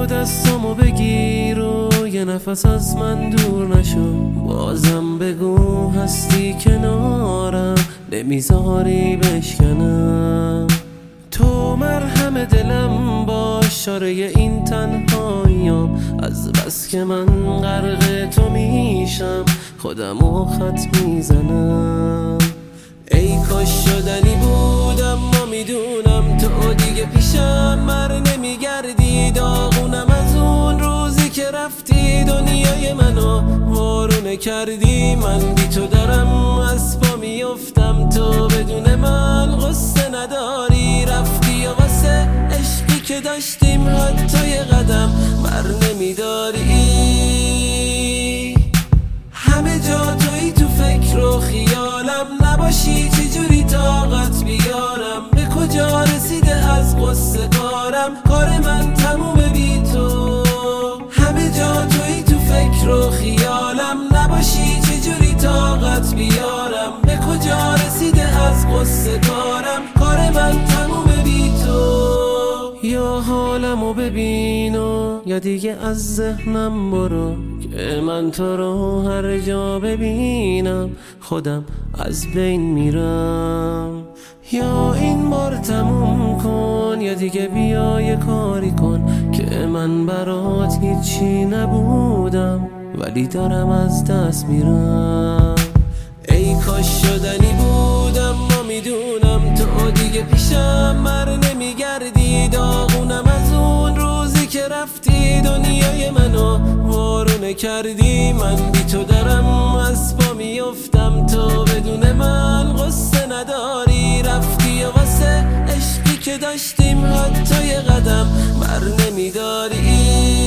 دستامو بگیر و یه نفس از من دور نشو. بازم بگو هستی کنارم، نمیذاری بشکنم. تو مرهم دلم باش، شاره این تنهاییام. از بس که من غرق تو میشم، خودمو خط میزنم. ای کاش شدنی بود اما میدونم تو دیگه پیشم مر نمیگردی. داغونم از اون روزی که رفتی، دنیای منو وارونه کردی. من بی تو دارم از پا میفتم، تو بدون من قصه نداری. رفتی و واسه عشقی که داشتیم حتی یه قدم بر نمیداری. همه جا توی تو فکر و خیالم، نباشی چجوری طاقت بیارم. به کجا رسیده از قصه کارم، کار من تمومه بی تو. همه جا توی تو فکر و خیالم، نباشی چجوری طاقت بیارم. به کجا رسیده از قصه کارم، کار من تمومه بی تو. یا حالمو ببین و یا دیگه از ذهنم برو، که من تو رو هر جا ببینم خودم از بین میرم. یا این بار تموم کن یا دیگه بیا یه کاری کن، که من برات هیچی نبودم ولی دارم از دست میرم. ای کاش شدنی بود اما میدونم تو دیگه پیشم مر نمیگردی. داغونم از اون روزی که رفتی، دنیای منو وارونه کردی. من بی تو دارم از پا میفتم، تو بدون من قصه نداری. رفتی و واسه عشقی که داشتیم حتی یه قدم بر نمیداری.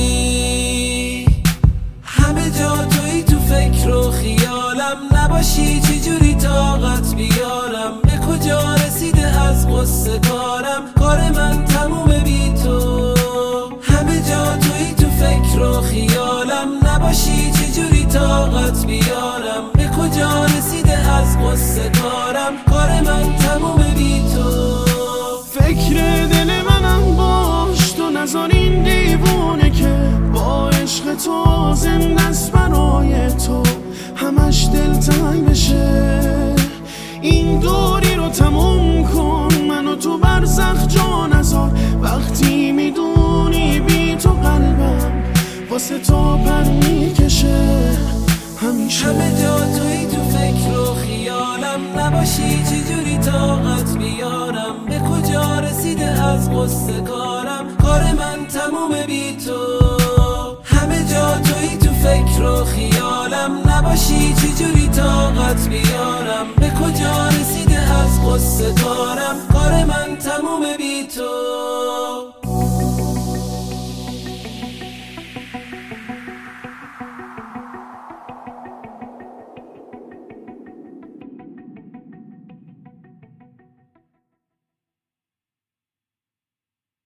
همه جا توی تو فکر و خیالم، نباشی چجوری طاقت بیارم. به کجا رسیده از قصه کارم، کار من تمومه بی تو. همه جا توی تو فکر و خیالم، نباشی چجوری طاقت بیارم. به کجا رسیده از قصه کارم، کار من تمومه بی تو. فکر دل منم باش، تو نذار این دیوونه که با عشق تو زنده است برای تو همش دلتنگ بشه. این دوری رو تموم کن، منو تو برزخ جا نذار. وقتی میدونی بی تو قلبم واسه تو پر میکشه همیشه. همه جا توی تو فکر و خیالم، نباشی چجوری طاقت بیارم. به کجا رسیده از قصه کارم، کار من تمومه بی تو. همه جا توی تو فکر و خیالم، نباشی چجوری طاقت بیارم.